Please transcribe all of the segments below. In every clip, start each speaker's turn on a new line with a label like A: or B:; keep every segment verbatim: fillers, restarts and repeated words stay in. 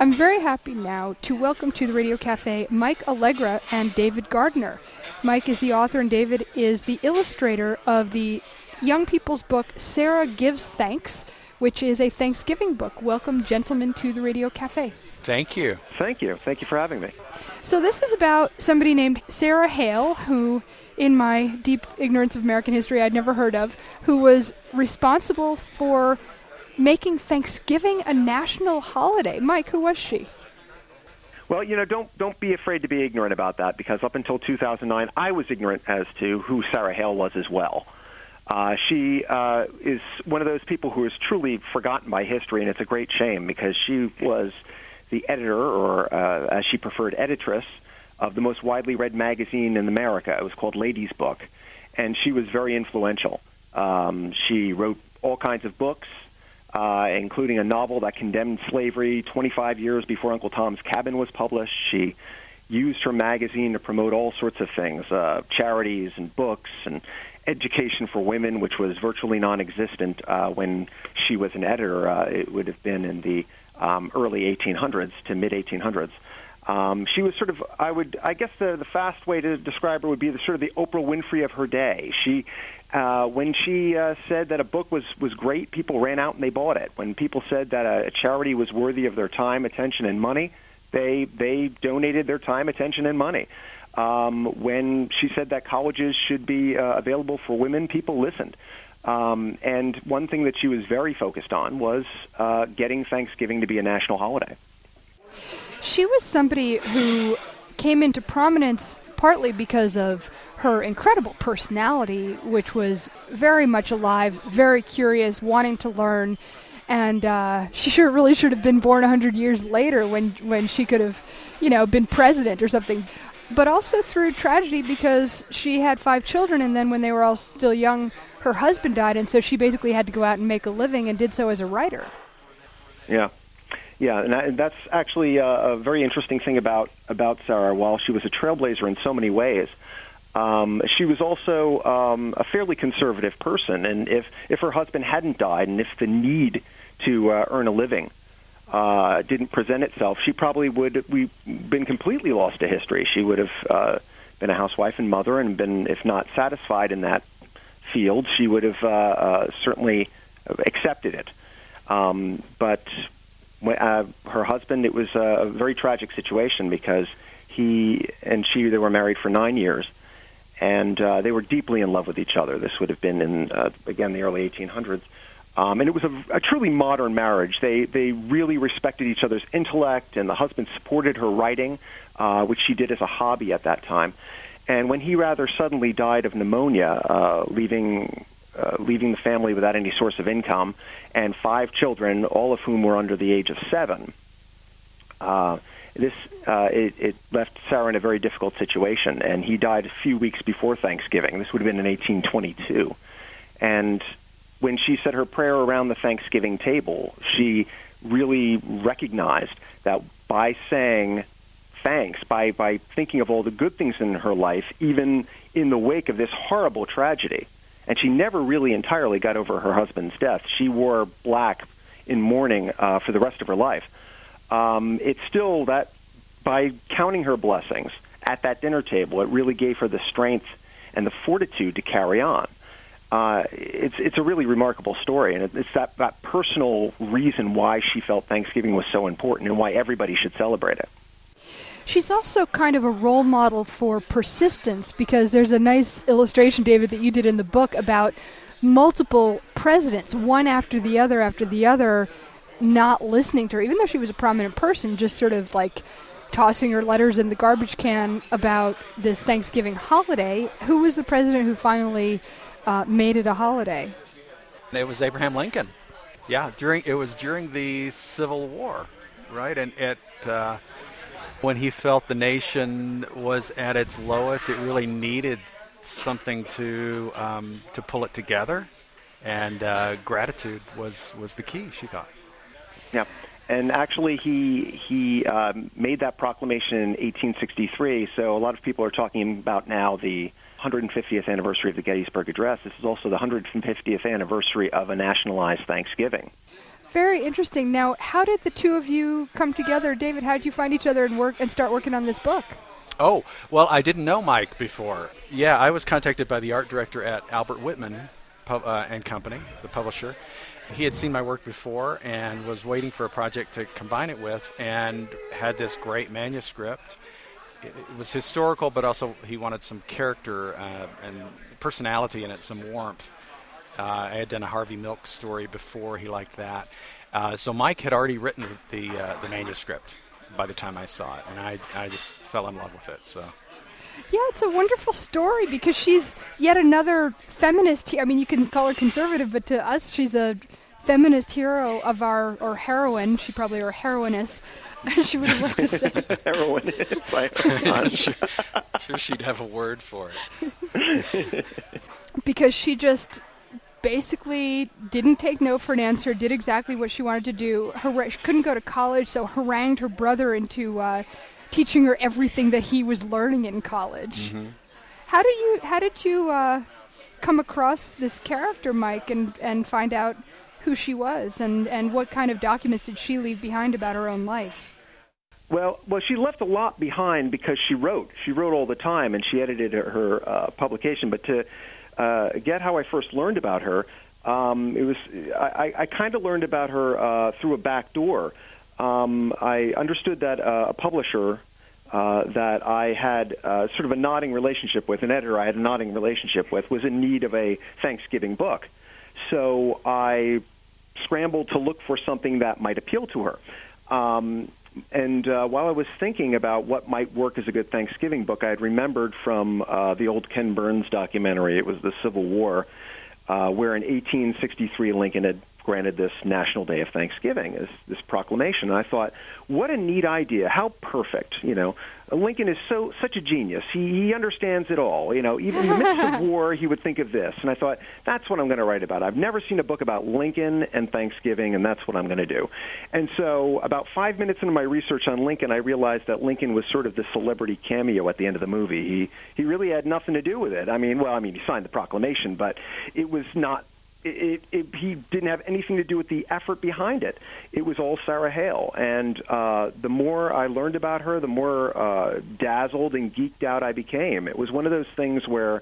A: I'm very happy now to welcome to the Radio Cafe Mike Allegra and David Gardner. Mike is the author and David is the illustrator of the young people's book Sarah Gives Thanks, which is a Thanksgiving book. Welcome, gentlemen, to the Radio Cafe.
B: Thank you.
C: Thank you. Thank you for having me.
A: So this is about somebody named Sarah Hale, who, in my deep ignorance of American history I'd never heard of, who was responsible for making Thanksgiving a national holiday. Mike, who was she?
C: Well, you know, don't don't be afraid to be ignorant about that, because up until two thousand nine, I was ignorant as to who Sarah Hale was as well. Uh, she uh, is one of those people who is truly forgotten by history, and it's a great shame, because she was the editor, or uh, as she preferred, editress, of the most widely read magazine in America. It was called Ladies' Book, and she was very influential. Um, she wrote all kinds of books, uh, including a novel that condemned slavery twenty-five years before Uncle Tom's Cabin was published. She used her magazine to promote all sorts of things, uh, charities and books and education for women, which was virtually non-existent uh, when she was an editor. Uh, it would have been in the um, early eighteen hundreds to mid eighteen hundreds. Um, she was sort of, I would, I guess the, the fast way to describe her would be the sort of the Oprah Winfrey of her day. She, uh, when she uh, said that a book was, was great, people ran out and they bought it. When people said that a, a charity was worthy of their time, attention, and money, they they donated their time, attention, and money. Um, when she said that colleges should be uh, available for women, people listened. Um, and one thing that she was very focused on was uh, getting Thanksgiving to be a national holiday.
A: She was somebody who came into prominence partly because of her incredible personality, which was very much alive, very curious, wanting to learn. And uh, she sure really should have been born one hundred years later when, when she could have, you know, been president or something. But also through tragedy, because she had five children, and then when they were all still young, her husband died, and so she basically had to go out and make a living, and did so as a writer.
C: Yeah. Yeah, and, that, and that's actually a, a very interesting thing about, about Sarah. While she was a trailblazer in so many ways, um, she was also um, a fairly conservative person, and if, if her husband hadn't died, and if the need to uh, earn a living Uh, didn't present itself, she probably would we been completely lost to history. She would have uh, been a housewife and mother, and been, if not satisfied in that field, she would have uh, uh, certainly accepted it. Um, but uh, her husband, it was a very tragic situation, because he and she, they were married for nine years, and uh, they were deeply in love with each other. This would have been in, uh, again, the early eighteen hundreds. Um, and it was a, a truly modern marriage. They they really respected each other's intellect, and the husband supported her writing, uh, which she did as a hobby at that time. And when he rather suddenly died of pneumonia, uh, leaving uh, leaving the family without any source of income, and five children, all of whom were under the age of seven, uh, this uh, it, it left Sarah in a very difficult situation. And he died a few weeks before Thanksgiving. This would have been in eighteen twenty-two, and when she said her prayer around the Thanksgiving table, she really recognized that by saying thanks, by, by thinking of all the good things in her life, even in the wake of this horrible tragedy, and she never really entirely got over her husband's death. She wore black in mourning uh, for the rest of her life. Um, it's still that by counting her blessings at that dinner table, it really gave her the strength and the fortitude to carry on. Uh, it's it's a really remarkable story, and it's that, that personal reason why she felt Thanksgiving was so important and why everybody should celebrate it.
A: She's also kind of a role model for persistence, because there's a nice illustration, David, that you did in the book about multiple presidents, one after the other after the other, not listening to her, even though she was a prominent person, just sort of like tossing her letters in the garbage can about this Thanksgiving holiday. Who was the president who finally Uh, made it a holiday?
B: It was Abraham Lincoln. Yeah, during it was during the Civil War, right? And it uh, when he felt the nation was at its lowest, it really needed something to um, to pull it together, and uh, gratitude was, was the key, she thought.
C: Yeah, and actually he he um, made that proclamation in eighteen sixty-three. So a lot of people are talking about now the one hundred fiftieth anniversary of the Gettysburg Address. This is also the one hundred fiftieth anniversary of a nationalized Thanksgiving.
A: Very interesting. Now, how did the two of you come together? David, how did you find each other and work and start working on this book?
B: Oh, well, I didn't know Mike before. Yeah, I was contacted by the art director at Albert Whitman Pub, uh, and Company, the publisher. He had seen my work before and was waiting for a project to combine it with, and had this great manuscript. It, it was historical, but also he wanted some character uh, and personality in it, some warmth. Uh, I had done a Harvey Milk story before. He liked that. Uh, so Mike had already written the uh, the manuscript by the time I saw it, and I I just fell in love with it. So.
A: Yeah, it's a wonderful story because she's yet another feminist. He- I mean, you can call her conservative, but to us, she's a feminist hero of our, or heroine. She probably, or heroiness. She would have loved to say.
C: Heroin.
B: sure, sure she'd have a word for it.
A: Because she just basically didn't take no for an answer, did exactly what she wanted to do. Har- she couldn't go to college, so harangued her brother into uh, teaching her everything that he was learning in college.
B: Mm-hmm.
A: How did you How did you uh, come across this character, Mike, and, and find out who she was, and, and what kind of documents did she leave behind about her own life?
C: Well, well, she left a lot behind because she wrote. She wrote all the time, and she edited her, her uh, publication. But to uh, get how I first learned about her, um, it was I, I kind of learned about her uh, through a back door. Um, I understood that uh, a publisher uh, that I had uh, sort of a nodding relationship with, an editor I had a nodding relationship with, was in need of a Thanksgiving book. So I scrambled to look for something that might appeal to her. Um, and uh, while I was thinking about what might work as a good Thanksgiving book, I had remembered from uh, the old Ken Burns documentary, it was the Civil War, uh, where in eighteen sixty-three Lincoln had granted this National Day of Thanksgiving, this, this proclamation. And I thought, what a neat idea. How perfect. You know, Lincoln is so such a genius. He, he understands it all. You know, even in the midst of war, he would think of this. And I thought, that's what I'm going to write about. I've never seen a book about Lincoln and Thanksgiving, and that's what I'm going to do. And so about five minutes into my research on Lincoln, I realized that Lincoln was sort of the celebrity cameo at the end of the movie. He, he really had nothing to do with it. I mean, well, I mean, he signed the proclamation, but it was not It, it, he didn't have anything to do with the effort behind it. It was all Sarah Hale. And uh, the more I learned about her, the more uh, dazzled and geeked out I became. It was one of those things where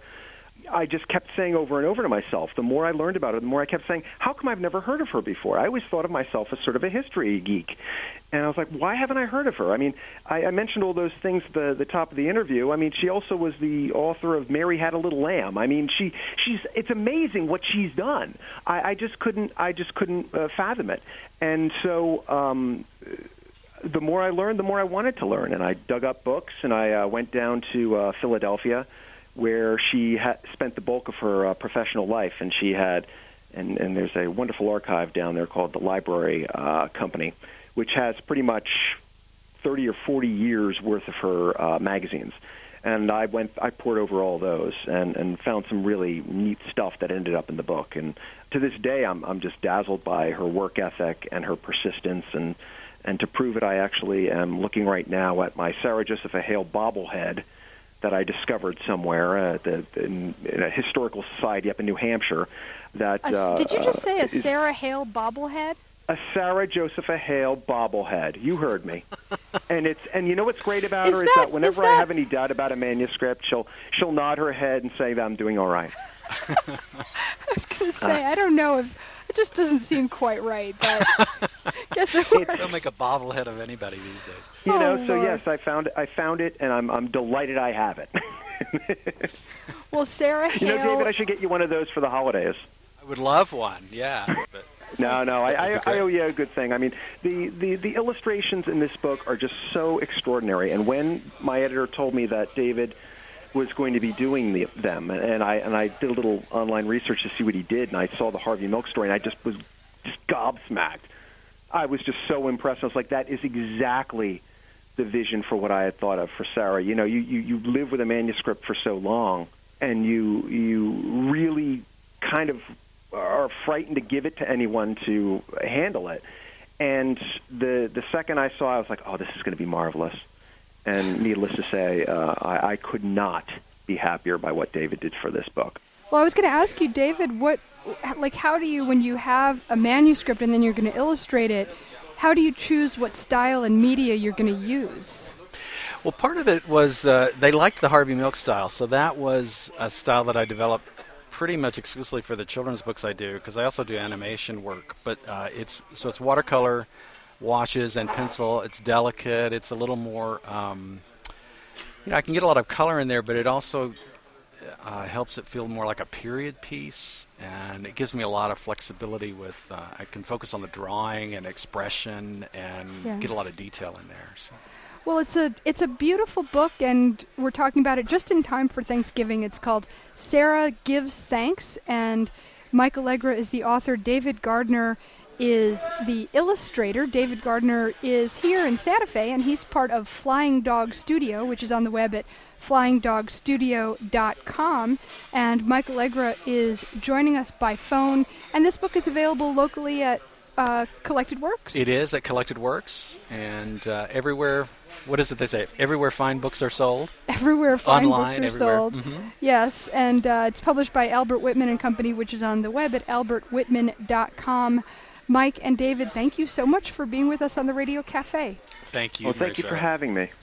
C: I just kept saying over and over to myself, the more I learned about her, the more I kept saying, how come I've never heard of her before? I always thought of myself as sort of a history geek. And I was like, why haven't I heard of her? I mean, I, I mentioned all those things at the, the top of the interview. I mean, she also was the author of Mary Had a Little Lamb. I mean, she she's it's amazing what she's done. I, I just couldn't I just couldn't uh, fathom it. And so um, the more I learned, the more I wanted to learn. And I dug up books, and I uh, went down to uh, Philadelphia, where she ha- spent the bulk of her uh, professional life, and she had, and, and there's a wonderful archive down there called the Library uh, Company, which has pretty much thirty or forty years worth of her uh, magazines. And I went, I poured over all those and, and found some really neat stuff that ended up in the book. And to this day, I'm I'm just dazzled by her work ethic and her persistence. And and to prove it, I actually am looking right now at my Sarah Josepha Hale bobblehead that I discovered somewhere at the, in, in a historical society up in New Hampshire. That
A: A,
C: uh,
A: did you just say a
C: is,
A: Sarah Hale bobblehead?
C: A Sarah Josepha Hale bobblehead. You heard me. And it's and you know what's great about
A: is
C: her
A: that,
C: is that whenever
A: is that...
C: I have any doubt about a manuscript, she'll she'll nod her head and say that I'm doing all right.
A: I was going to say, uh, I don't know if it just doesn't seem quite right, but guess it works.
B: They'll make a bobblehead of anybody these days.
C: You know,
A: oh,
C: so
A: Lord.
C: yes, I found it. I found it, and I'm I'm delighted I have it.
A: Well, Sarah Hale.
C: You know, David, I should get you one of those for the holidays.
B: I would love one. Yeah. But
C: No, no, I, I, I owe you a good thing. I mean, the, the, the illustrations in this book are just so extraordinary. And when my editor told me that David was going to be doing the, them, and I and I did a little online research to see what he did, and I saw the Harvey Milk story, and I just was just gobsmacked. I was just so impressed. I was like, that is exactly the vision for what I had thought of for Sarah. You know, you, you, you live with a manuscript for so long, and you you really kind of are frightened to give it to anyone to handle it. And the the second I saw, I was like, oh, this is going to be marvelous. And needless to say, uh, I, I could not be happier by what David did for this book.
A: Well, I was going to ask you, David, what, like, how do you, when you have a manuscript and then you're going to illustrate it, how do you choose what style and media you're going to use?
B: Well, part of it was uh, they liked the Harvey Milk style, so that was a style that I developed pretty much exclusively for the children's books I do, because I also do animation work. But uh, it's so it's watercolor, washes, and pencil. It's delicate. It's a little more, um, you know, I can get a lot of color in there, but it also uh, helps it feel more like a period piece, and it gives me a lot of flexibility with, uh, I can focus on the drawing and expression and
A: Yeah.
B: get a lot of detail in there. So.
A: Well, it's a it's a beautiful book, and we're talking about it just in time for Thanksgiving. It's called Sarah Gives Thanks, and Mike Allegra is the author. David Gardner is the illustrator. David Gardner is here in Santa Fe, and he's part of Flying Dog Studio, which is on the web at flying dog studio dot com. And Mike Allegra is joining us by phone, and this book is available locally at uh, Collected Works.
B: It is at Collected Works, and uh, everywhere. What is it they say? Everywhere fine books are sold.
A: Everywhere fine
B: Online,
A: books are
B: everywhere.
A: sold.
B: Mm-hmm.
A: Yes, and uh, it's published by Albert Whitman and Company, which is on the web at albert whitman dot com. Mike and David, thank you so much for being with us on the Radio Cafe.
B: Thank you.
C: Well, thank you for having me.